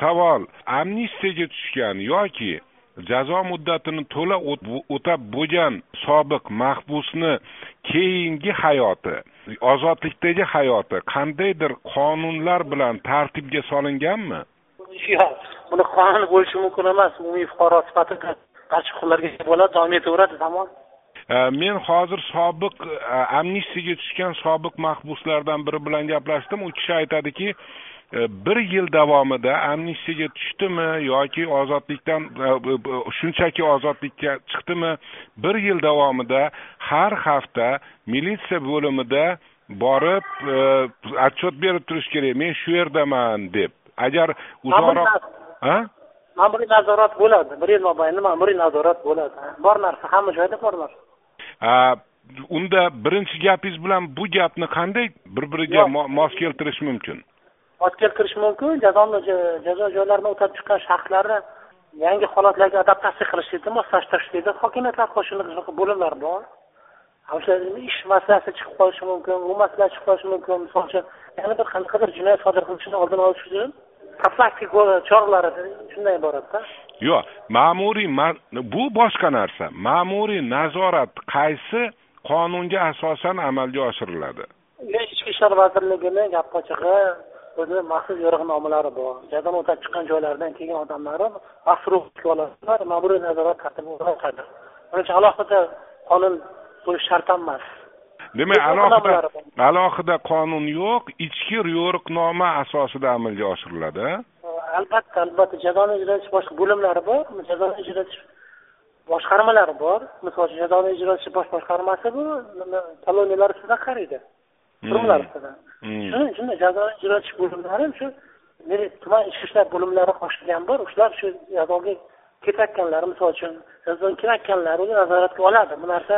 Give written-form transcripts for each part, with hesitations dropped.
savol, amnistiyaga tushgan yoki jazo muddatini to'la o'tab bo'lgan sobiq mahbusni keyingi hayoti, ozodlikdagi hayoti qandaydir qonunlar bilan tartibga solinganmi? Yo'q, buni qonun bo'lishi mumkin emas. Umumiy fuqaro sifatida barcha huquqlarga ega bo'ladi, davom etaveradi zamon. Men hozir sobiq amnistiyaga tushgan sobiq mahbuslardan biri bilan gaplashdim. U kishi aytadiki, 1 yil davomida amnistiyaga tushdimi yoki ozodlikdan shunchaki ozodlikka chiqdimi, 1 yil davomida har hafta militsiya bo'limida borib отчет berib turish kerak. Men shu yerdaman deb. Agar uzoqroq ma'muriy nazorat bo'ladi. 1 yil mobaynida ma'muriy nazorat bo'ladi. Bor narsa hamma joyda bor narsa. Unda birinchi gapingiz bilan bu gapni qanday bir-biriga mos keltirish mumkin? Mos keltirish mumkin. Jazo joylarida o'tab chiqqan shaxslarni yangi holatlarga adaptatsiya qilish deydi, moslashtirish deydi. Hokimiyatlar qo'shiniq bo'limlar bor. O'sha ish masalasi chiqib qolishi mumkin, u masala chiqib qolishi mumkin. Misol uchun, yana bir qanaqadir jinoyat sodir qilishni oldini olish uchun profilaktik choralari shunday iboratda. Yo'q, ma'muriy bu boshqa narsa. Ma'muriy nazorat qaysi qonunga asosan amalga oshiriladi? Ichki ishlar vazirligining gap ochig'i o'zining maxsus yo'riqnomalari bor. Jazodan o'tab chiqqan joylardan kelgan odamlarni asrobga oladilar, ma'muriy nazorat tartibiga o'tadi. Buning uchun alohida qonun bo'lish shart emas. Demak, alohida qonun yo'q, ichki yo'riqnoma asosida amalga oshiriladi. Albatta, jazoni ijro etish boshqa bo'limlari bor, jazoni ijro etish boshqarmalari bor. Misol uchun, jazoni ijro etish bosh boshqarmasi bu koloniyalar ustidan qaraydi. Turumlar ustidan. Shunday jazoni ijro etish bo'limlari shu tuman ichki ishlar bo'limlari qo'shilgan bor. Ular shu jazoga ketayotganlar, misol uchun, jazodan ketayotganlar uni nazoratga oladi. Bu narsa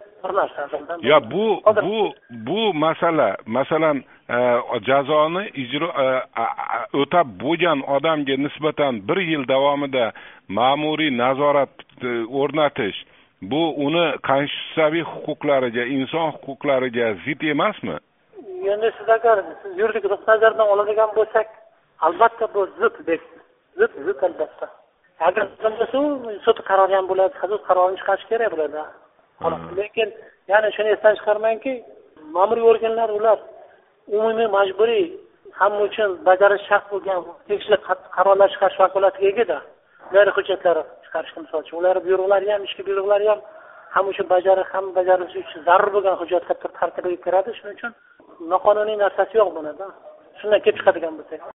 Ya bu masala, masalan, jazoni ijro o'tab bo'lgan odamga nisbatan 1 yil davomida ma'muriy nazorat o'rnatish, bu uni konstitutsiyaviy huquqlariga, inson huquqlariga zid emasmi? Endi siz agar yuridik nazardan oladigan bo'lsak, albatta bu zid albatta. Agar sud qarori ham bo'ladi, hudud qarorini chiqarish kerak bo'ladi. Lekin yana shuni esdan chiqarmangki, ma'muriy organlar ular umumiy majburiy hamma uchun bajarish shart bo'lgan tegishli qarorlar chiqarish vakolatiga ega-da. Ular hujjatlar chiqarishga misol uchun ular byurolari ham, ishki byurolari ham hamma uchun bajarish uchun zarur bo'lgan hujjatlar tartibiga kiradi. Shuning uchun noqonuniy narsasi yo'q bunida. Shundan kelib chiqadigan bo'lsak